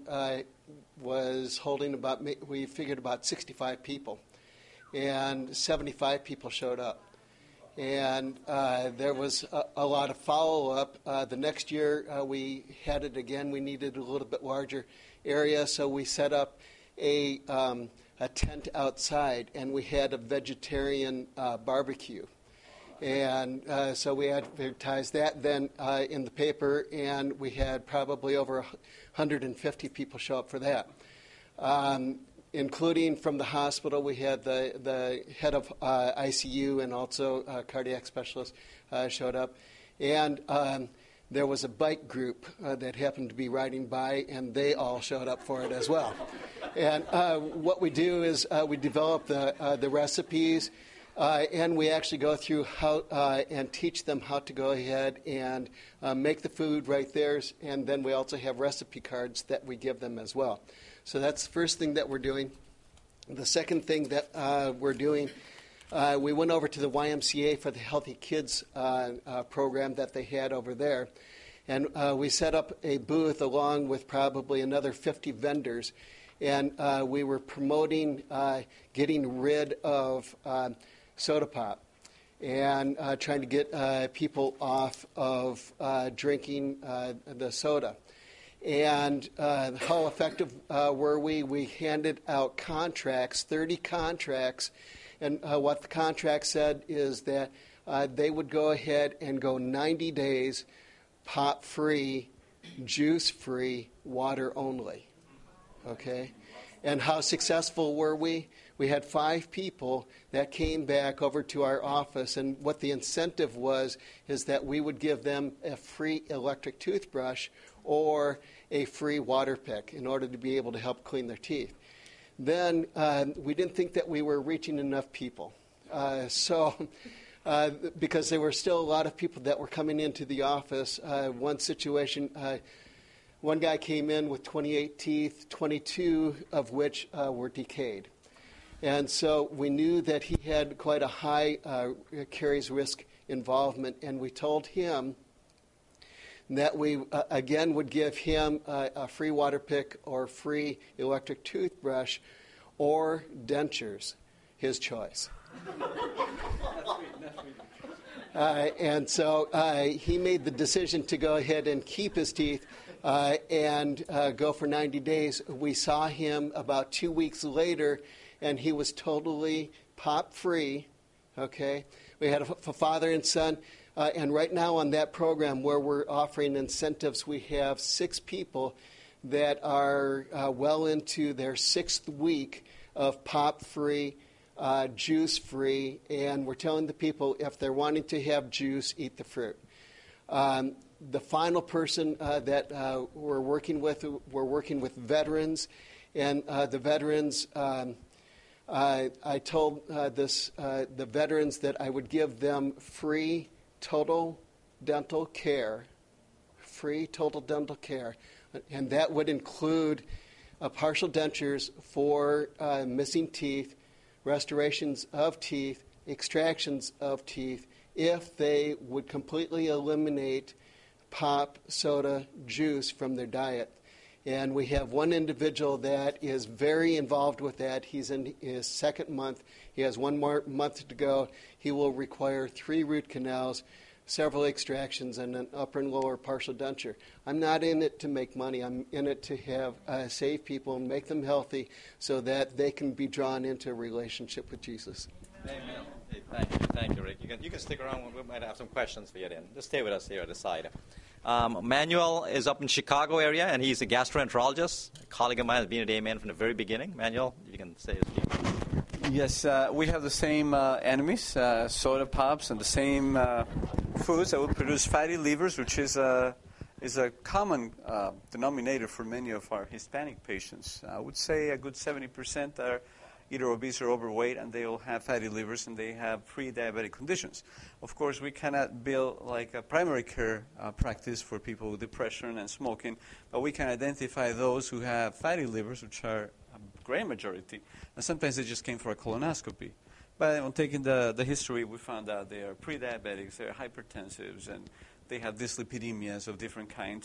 was holding we figured about 65 people, and 75 people showed up. And there was a lot of follow-up. The next year we had it again. We needed a little bit larger area, so we set up a tent outside, and we had a vegetarian barbecue. And so we advertised that then in the paper, and we had probably over 150 people show up for that. Including from the hospital, we had the head of ICU and also a cardiac specialist showed up. And there was a bike group that happened to be riding by, and they all showed up for it as well. And what we do is we develop the recipes, and we actually go through how and teach them how to go ahead and make the food right there. And then we also have recipe cards that we give them as well. So that's the first thing that we're doing. The second thing that we're doing, we went over to the YMCA for the Healthy Kids program that they had over there. And we set up a booth along with probably another 50 vendors. And we were promoting getting rid of soda pop and trying to get people off of drinking the soda. And how effective were we? We handed out contracts, 30 contracts, and what the contract said is that they would go ahead and go 90 days pop-free, juice-free, water only. Okay? And how successful were we? We had 5 people that came back over to our office, and what the incentive was is that we would give them a free electric toothbrush or a free water pick in order to be able to help clean their teeth. Then we didn't think that we were reaching enough people. Because there were still a lot of people that were coming into the office. One situation, one guy came in with 28 teeth, 22 of which were decayed. And so we knew that he had quite a high caries risk involvement, and we told him that we, again, would give him a free water pick or free electric toothbrush or dentures, his choice. And so he made the decision to go ahead and keep his teeth and go for 90 days. We saw him about 2 weeks later, and he was totally pop-free. Okay? We had a father and son. And right now on that program where we're offering incentives, we have 6 people that are well into their 6th week of pop-free, juice-free, and we're telling the people if they're wanting to have juice, eat the fruit. The final person that we're working with veterans, and the veterans, I told the veterans that I would give them free total dental care, and that would include partial dentures for missing teeth, restorations of teeth, extractions of teeth, if they would completely eliminate pop, soda, juice from their diet. And we have one individual that is very involved with that. He's in his 2nd month. He has 1 more month to go. He will require 3 root canals, several extractions, and an upper and lower partial denture. I'm not in it to make money. I'm in it to have save people and make them healthy so that they can be drawn into a relationship with Jesus. Amen. Hey, thank you, Rick. You can stick around. We might have some questions for you then. Just stay with us here at the side. Manuel is up in Chicago area, and he's a gastroenterologist. A colleague of mine has been at Amen from the very beginning. Manuel, you can say a few. Yes, we have the same enemies, soda pops, and the same foods that would produce fatty livers, which is a common denominator for many of our Hispanic patients. I would say a good 70% are either obese or overweight, and they all have fatty livers, and they have pre-diabetic conditions. Of course, we cannot build like a primary care practice for people with depression and smoking, but we can identify those who have fatty livers, which are a great majority, and sometimes they just came for a colonoscopy. But on taking the history, we found out they are pre-diabetics, they are hypertensives, and they have dyslipidemias of different kinds.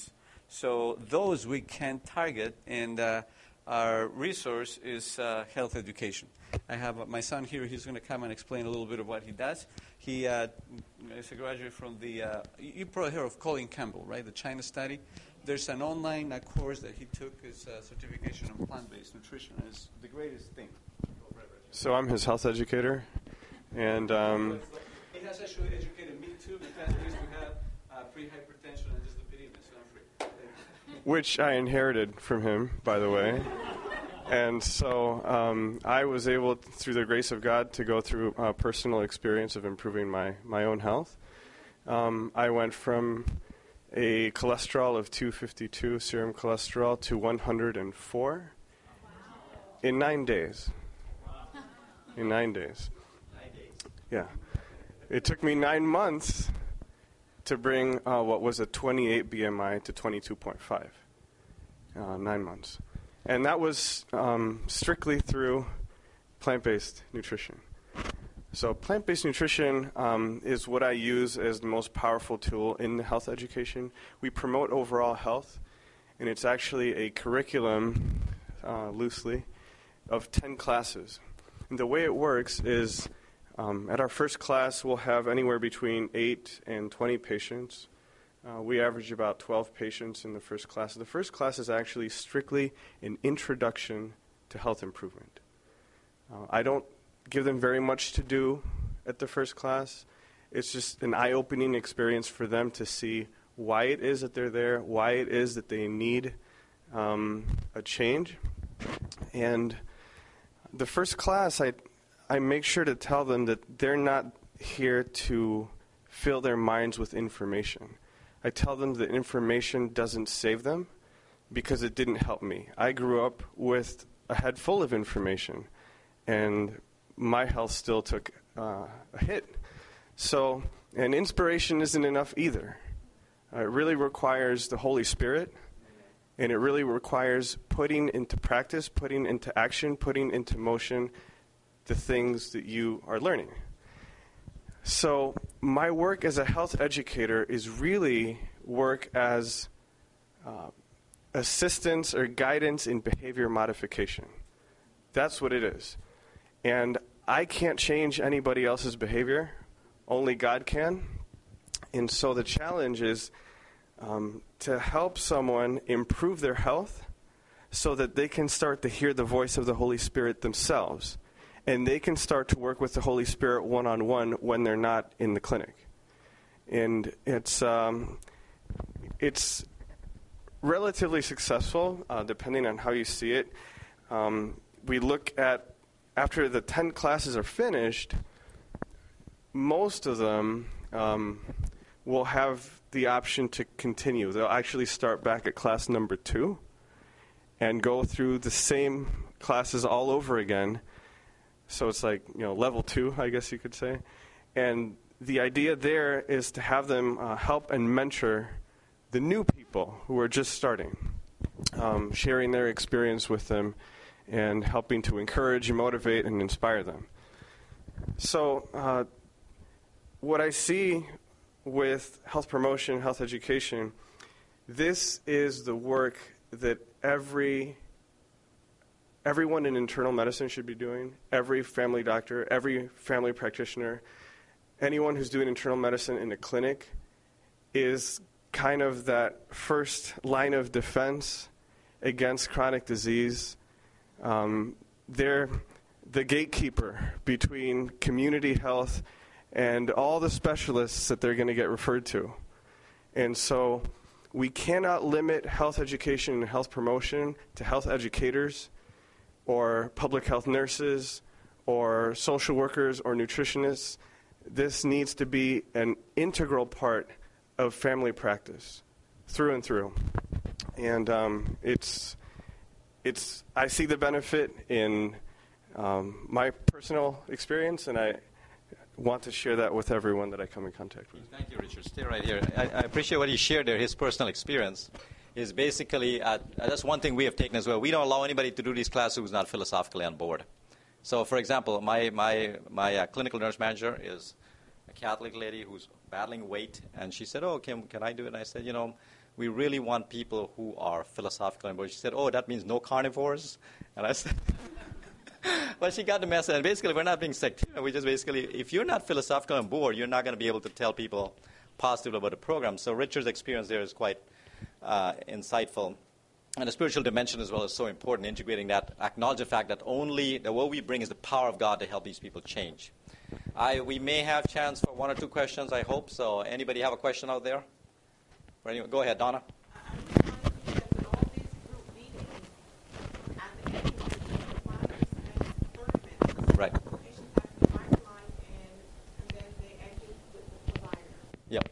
So those we can target, and our resource is health education. I have my son here. He's going to come and explain a little bit of what he does. He is a graduate from the, you probably heard of Colin Campbell, right, the China study. There's an online course that he took, his certification on plant-based nutrition, and it's the greatest thing. So I'm his health educator, and he has actually educated me too, because I used to have pre-hypertension and dyslipidemia, so I'm free. which I inherited from him, by the way. And so I was able, through the grace of God, to go through a personal experience of improving my own health. I went from a cholesterol of 252 serum cholesterol to 104 in 9 days. In 9 days. Yeah. It took me 9 months to bring what was a 28 BMI to 22.5. 9 months. And that was strictly through plant-based nutrition. So plant-based nutrition is what I use as the most powerful tool in the health education. We promote overall health, and it's actually a curriculum, loosely, of 10 classes. And the way it works is at our first class, we'll have anywhere between 8 and 20 patients. We average about 12 patients in the first class. The first class is actually strictly an introduction to health improvement. I don't give them very much to do at the first class. It's just an eye-opening experience for them to see why it is that they're there, why it is that they need a change. And the first class, I make sure to tell them that they're not here to fill their minds with information. I tell them that information doesn't save them because it didn't help me. I grew up with a head full of information, and my health still took a hit. So, and inspiration isn't enough either. It really requires the Holy Spirit, and it really requires putting into practice, putting into action, putting into motion the things that you are learning. So my work as a health educator is really work as assistance or guidance in behavior modification. That's what it is. And I can't change anybody else's behavior. Only God can. And so the challenge is to help someone improve their health so that they can start to hear the voice of the Holy Spirit themselves. And they can start to work with the Holy Spirit one-on-one when they're not in the clinic. And it's relatively successful, depending on how you see it. We look at, after the 10 classes are finished, most of them will have the option to continue. They'll actually start back at class number 2 and go through the same classes all over again. So it's like, level 2, I guess you could say. And the idea there is to have them help and mentor the new people who are just starting, sharing their experience with them and helping to encourage and motivate and inspire them. So what I see with health promotion, health education, this is the work that everyone in internal medicine should be doing, every family doctor, every family practitioner, anyone who's doing internal medicine in a clinic is kind of that first line of defense against chronic disease. They're the gatekeeper between community health and all the specialists that they're going to get referred to. And so we cannot limit health education and health promotion to health educators or public health nurses or social workers or nutritionists. This needs to be an integral part of family practice through and through. And I see the benefit in my personal experience, and I want to share that with everyone that I come in contact with. Thank you, Richard. Stay right here. I appreciate what he shared there. His personal experience is basically, that's one thing we have taken as well. We don't allow anybody to do these classes who's not philosophically on board. So, for example, my clinical nurse manager is a Catholic lady who's battling weight, and she said, "Oh, can I do it?" And I said, we really want people who are philosophical on board. She said, oh, that means no carnivores? And I said, well, she got the message. And basically, we're not being sectarian. We just basically, if you're not philosophical on board, you're not going to be able to tell people positively about the program. So Richard's experience there is quite insightful. And the spiritual dimension as well is so important, integrating that, acknowledge the fact that only what we bring is the power of God to help these people change. We may have chance for one or two questions, I hope. So anybody have a question out there? Go ahead, Donna. Right. Yep.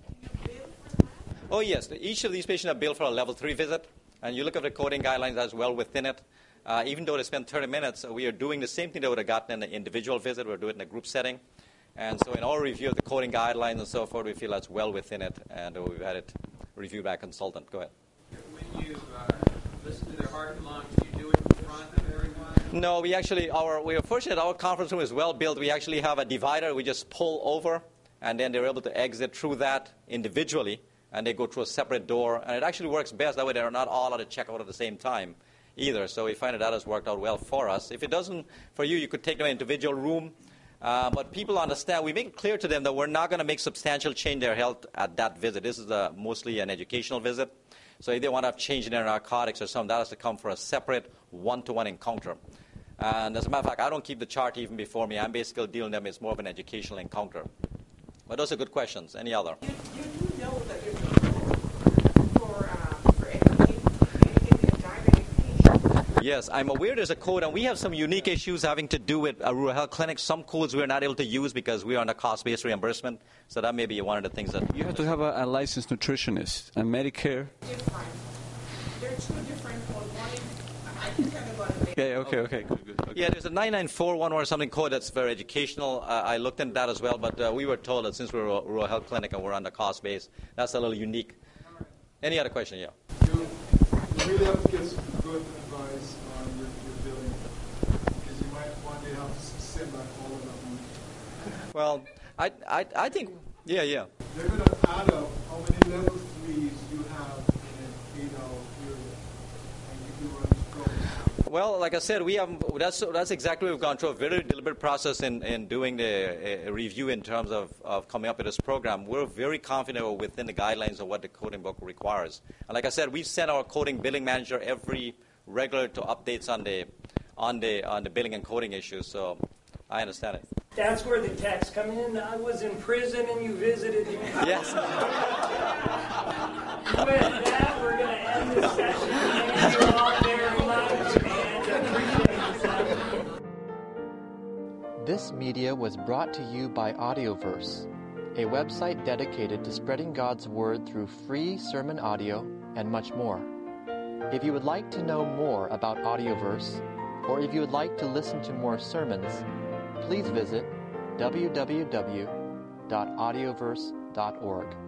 Oh, yes. Each of these patients are billed for a level 3 visit. And you look at the coding guidelines as well within it. Even though they spend 30 minutes, we are doing the same thing they would have gotten in an individual visit. We're doing it in a group setting. And so in our review of the coding guidelines and so forth, we feel that's well within it. And we've had it reviewed by a consultant. Go ahead. When you listen to their heart and lungs, do you do it in front of everyone? No, we are fortunate our conference room is well built. We actually have a divider. We just pull over, and then they're able to exit through that individually. And they go through a separate door. And it actually works best. That way they're not all at a checkout at the same time either. So we find that has worked out well for us. If it doesn't for you, you could take them in an individual room. But people understand. We make it clear to them that we're not going to make substantial change in their health at that visit. This is mostly an educational visit. So if they want to have change in their narcotics or something, that has to come for a separate one-to-one encounter. And as a matter of fact, I don't keep the chart even before me. I'm basically dealing with them. It's more of an educational encounter. But those are good questions. Any other? You do know that there's a code for educating a diabetic patient. Yes, I'm aware there's a code, and we have some unique issues having to do with a rural health clinic. Some codes we're not able to use because we are on a cost-based reimbursement. So that may be one of the things that... You have to have a licensed nutritionist, and Medicare. Different. They're two different codes. One is, I can tell you about it. Yeah, okay. Good. Okay. Yeah, there's a 9941 or something code that's very educational. I looked into that as well, but we were told that since we're a rural health clinic and we're on the cost base, that's a little unique. Any other question? Yeah. You really have to get some good advice on your billing, because you might one day have to send back all of that money. Well, I think, yeah. They're going to add up how many level 3s you have in an 8-hour period, and you do run this program. Well, like I said, that's exactly what we've gone through, a very deliberate process in doing the review in terms of coming up with this program. We're very confident we're within the guidelines of what the coding book requires. And like I said, we've sent our coding billing manager every regular to updates on the billing and coding issues, so I understand it. That's where the texts come in. I was in prison and you visited me. Yes. With that, we're going to end this session. Thank you all very much, and appreciate it. This media was brought to you by Audioverse, a website dedicated to spreading God's Word through free sermon audio and much more. If you would like to know more about Audioverse, or if you would like to listen to more sermons, please visit www.audioverse.org.